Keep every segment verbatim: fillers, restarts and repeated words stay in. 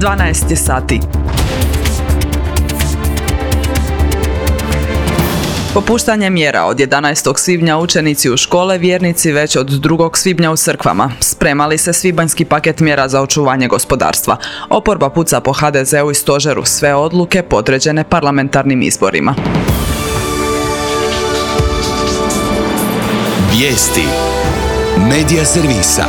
dvanaest je sati. Popuštanje mjera od jedanaestog svibnja učenici u škole, vjernici već od drugog svibnja u crkvama. Spremali se svibanjski paket mjera za očuvanje gospodarstva. Oporba puca po ha de zeu i stožeru, sve odluke podređene parlamentarnim izborima. Vijesti Medija servisa.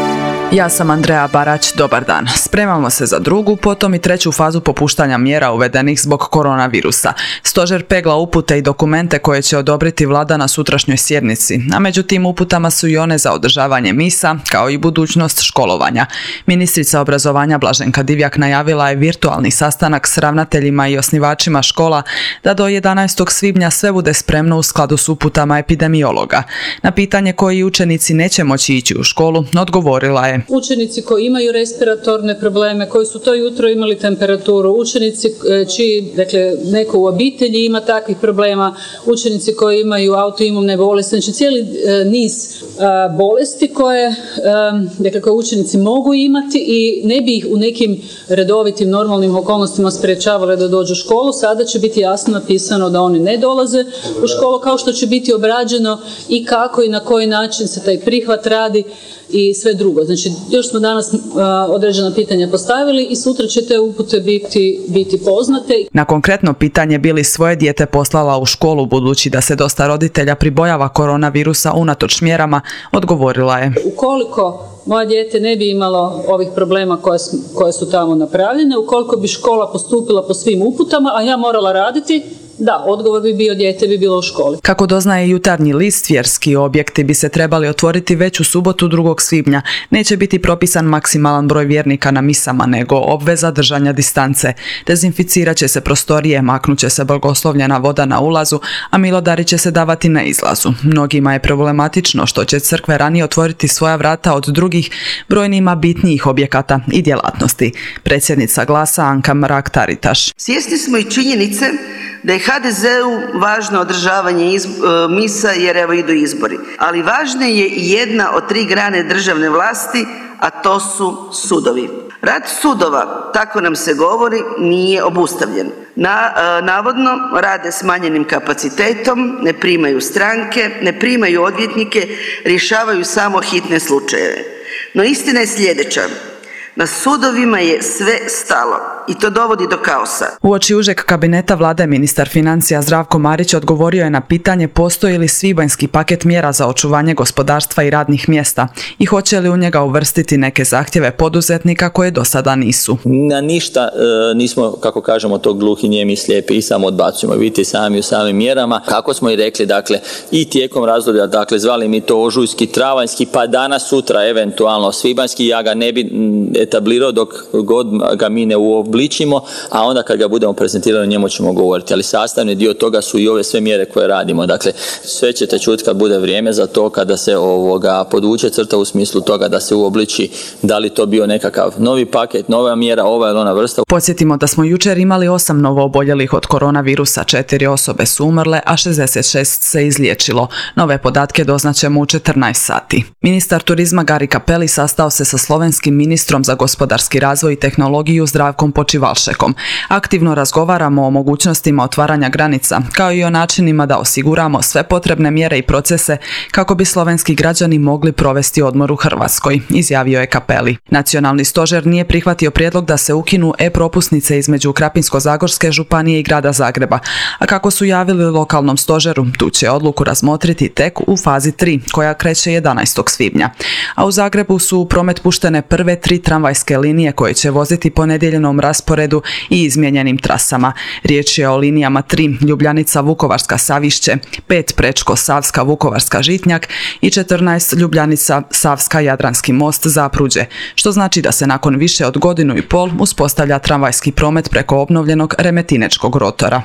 Ja sam Andreja Barać, dobar dan. Spremamo se za drugu, potom i treću fazu popuštanja mjera uvedenih zbog koronavirusa. Stožer pegla upute i dokumente koje će odobriti vlada na sutrašnjoj sjednici, a među tim uputama su i one za održavanje misa, kao i budućnost školovanja. Ministrica obrazovanja Blaženka Divjak najavila je virtualni sastanak s ravnateljima i osnivačima škola da do jedanaestog svibnja sve bude spremno u skladu s uputama epidemiologa. Na pitanje koji učenici neće moći ići u školu, odgovorila je: učenici koji imaju respiratorne probleme, koji su to jutro imali temperaturu, učenici čiji, dakle, neko u obitelji ima takvih problema, učenici koji imaju autoimune bolesti, znači cijeli e, niz a, bolesti koje, e, dakle, koje učenici mogu imati i ne bi ih u nekim redovitim normalnim okolnostima sprječavale da dođu u školu. Sada će biti jasno napisano da oni ne dolaze u školu, kao što će biti obrađeno i kako i na koji način se taj prihvat radi i sve drugo. Znači, još smo danas uh, određena pitanja postavili i sutra će te upute biti, biti poznate. Na konkretno pitanje bi li svoje dijete poslala u školu budući da se dosta roditelja pribojava koronavirusa unatoč mjerama, odgovorila je: ukoliko moje dijete ne bi imalo ovih problema koje, koje su tamo napravljene, ukoliko bi škola postupila po svim uputama, a ja morala raditi, da, odgovor bi bio dijete bi bilo u školi. Kako doznaje Jutarnji list, vjerski objekti bi se trebali otvoriti već u subotu drugog svibnja. Neće biti propisan maksimalan broj vjernika na misama, nego obveza držanja distance. Dezinficirat će se prostorije, maknut će se blagoslovljena voda na ulazu, a milodari će se davati na izlazu. Mnogima je problematično što će crkve ranije otvoriti svoja vrata od drugih, brojnima bitnijih objekata i djelatnosti. Predsjednica Glasa Anka Mrak-Taritaš: svjesni smo i činjenice da je ha de zeu važno održavanje iz, e, misa jer evo idu izbori. Ali važna je i jedna od tri grane državne vlasti, a to su sudovi. Rad sudova, tako nam se govori, nije obustavljen. Na, e, navodno rade smanjenim kapacitetom, ne primaju stranke, ne primaju odvjetnike, rješavaju samo hitne slučajeve. No istina je sljedeća. Na sudovima je sve stalo i to dovodi do kaosa. Uoči užeg kabineta vlade ministar financija Zdravko Marić odgovorio je na pitanje postoji li svibanjski paket mjera za očuvanje gospodarstva i radnih mjesta i hoće li u njega uvrstiti neke zahtjeve poduzetnika koje do sada nisu. Na ništa e, nismo, kako kažemo, to gluhi, nijemi, slijepi i samo odbacujemo. Vidite sami u samim mjerama. Kako smo i rekli, dakle, i tijekom razdoblja, dakle, zvali mi to ožujski, travanjski, pa danas, sutra, eventualno svibanjski, ja ga ne bi etablirao dok god ga mi ne uobličimo, a onda kad ga budemo prezentirali njemu ćemo govoriti. Ali sastavni dio toga su i ove sve mjere koje radimo. Dakle, sve ćete čuti kad bude vrijeme za to, kada se ovoga podvuče crta u smislu toga da se uobliči da li to bio nekakav novi paket, nova mjera, ova ili ona vrsta. Podsjetimo da smo jučer imali osam novo oboljelih od koronavirusa, četiri osobe su umrle, a šezdeset šest se izliječilo. Nove podatke doznaćemo u četrnaest sati. Ministar turizma Gari Cappelli sastao se sa slovenskim ministrom za gospodarski razvoj i tehnologiju Zdravkom Počivalšekom. Aktivno razgovaramo o mogućnostima otvaranja granica, kao i o načinima da osiguramo sve potrebne mjere i procese kako bi slovenski građani mogli provesti odmor u Hrvatskoj, izjavio je Cappelli. Nacionalni stožer nije prihvatio prijedlog da se ukinu e-propusnice između Krapinsko-zagorske županije i grada Zagreba, a kako su javili lokalnom stožeru, tu će odluku razmotriti tek u fazi tri, koja kreće jedanaestog svibnja. A u Zagrebu su u promet puštene prve tri tramvajske linije koje će voziti po nedjeljenom rasporedu i izmijenjenim trasama. Riječ je o linijama tri Ljubljanica Vukovarska Savišće, pet Prečko Savska Vukovarska Žitnjak i četrnaest Ljubljanica Savska Jadranski most Zapruđe, što znači da se nakon više od godinu i pol uspostavlja tramvajski promet preko obnovljenog Remetinečkog rotora.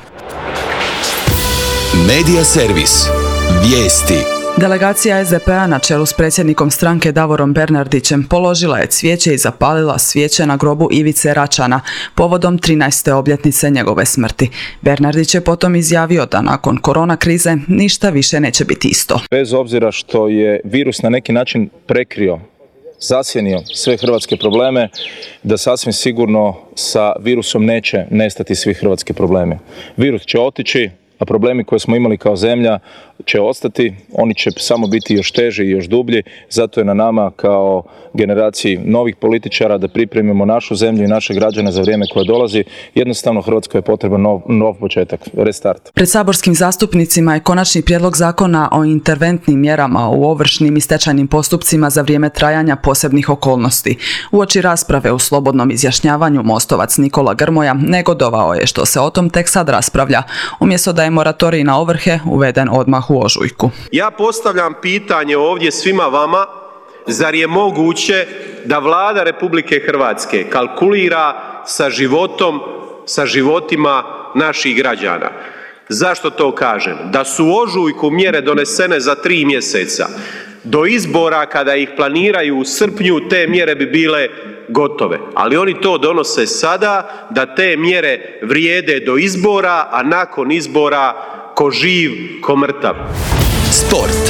Medija servis. Vijesti. Delegacija es de pe a na čelu s predsjednikom stranke Davorom Bernardićem položila je cvijeće i zapalila svijeće na grobu Ivice Račana povodom trinaeste obljetnice njegove smrti. Bernardić je potom izjavio da nakon korona krize ništa više neće biti isto. Bez obzira što je virus na neki način prekrio zasjenio sve hrvatske probleme, da sasvim sigurno sa virusom neće nestati svi hrvatski problemi. Virus će otići, a problemi koje smo imali kao zemlja će ostati, oni će samo biti još teži i još dublji, zato je na nama kao generaciji novih političara da pripremimo našu zemlju i naše građane za vrijeme koje dolazi. Jednostavno Hrvatskoj je potreban nov, nov početak, restart. Pred saborskim zastupnicima je konačni prijedlog zakona o interventnim mjerama u ovršnim i stečajnim postupcima za vrijeme trajanja posebnih okolnosti. Uoči rasprave u slobodnom izjašnjavanju Mostovac Nikola Grmoja negodovao je što se o tom tek sad raspravlja, umjesto da je moratorij na ovrhe uveden odmah u ožujku. Ja postavljam pitanje ovdje svima vama, zar je moguće da Vlada Republike Hrvatske kalkulira sa životom, sa životima naših građana? Zašto to kažem? Da su u ožujku mjere donesene za tri mjeseca, do izbora kada ih planiraju u srpnju te mjere bi bile gotove. Ali oni to donose sada da te mjere vrijede do izbora, a nakon izbora ko živ, ko mrtav. Sport.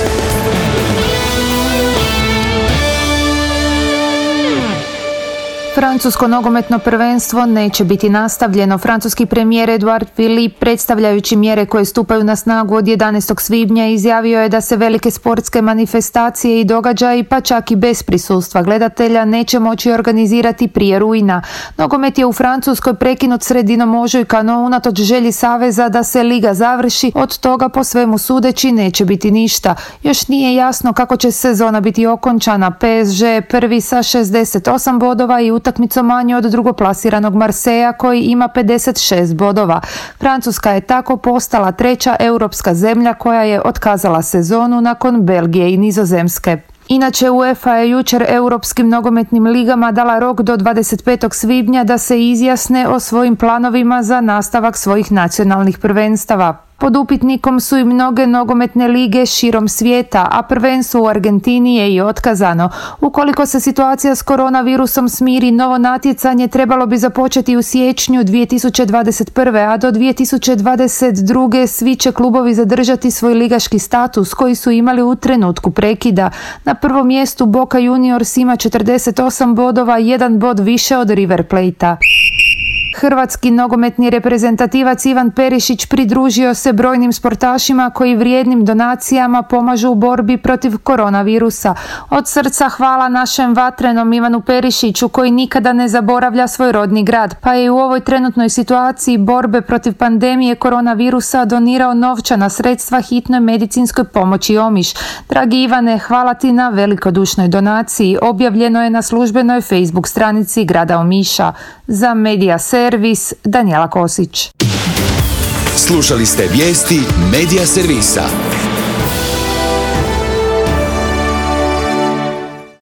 Francusko nogometno prvenstvo neće biti nastavljeno. Francuski premijer Edouard Philippe, predstavljajući mjere koje stupaju na snagu od jedanaestog svibnja, izjavio je da se velike sportske manifestacije i događaji, pa čak i bez prisustva gledatelja, neće moći organizirati prije rujna. Nogomet je u Francuskoj prekinut sredinom ožujka, no unatoč želji saveza da se liga završi, od toga po svemu sudeći neće biti ništa. Još nije jasno kako će sezona biti okončana. P S G prvi sa šezdeset osam bodova i utakmicom manje od drugoplasiranog Marseja koji ima pedeset šest bodova. Francuska je tako postala treća europska zemlja koja je otkazala sezonu nakon Belgije i Nizozemske. Inače, UEFA je jučer europskim nogometnim ligama dala rok do dvadeset petog svibnja da se izjasne o svojim planovima za nastavak svojih nacionalnih prvenstava. Pod upitnikom su i mnoge nogometne lige širom svijeta, a prvenstvo u Argentini je i otkazano. Ukoliko se situacija s koronavirusom smiri, novo natjecanje trebalo bi započeti u siječnju dvije tisuće dvadeset prve. a do dvije tisuće dvadeset druge svi će klubovi zadržati svoj ligaški status koji su imali u trenutku prekida. Na prvom mjestu Boca Juniors ima četrdeset osam bodova, jedan bod više od River Plate-a. Hrvatski nogometni reprezentativac Ivan Perišić pridružio se brojnim sportašima koji vrijednim donacijama pomažu u borbi protiv koronavirusa. Od srca hvala našem vatrenom Ivanu Perišiću koji nikada ne zaboravlja svoj rodni grad, pa je u ovoj trenutnoj situaciji borbe protiv pandemije koronavirusa donirao novčana sredstva hitnoj medicinskoj pomoći Omiš. Dragi Ivane, hvala ti na velikodušnoj donaciji. Objavljeno je na službenoj Facebook stranici grada Omiša. Za Medija Servis, Danijela Kosić. Slušali ste vijesti Medija Servisa.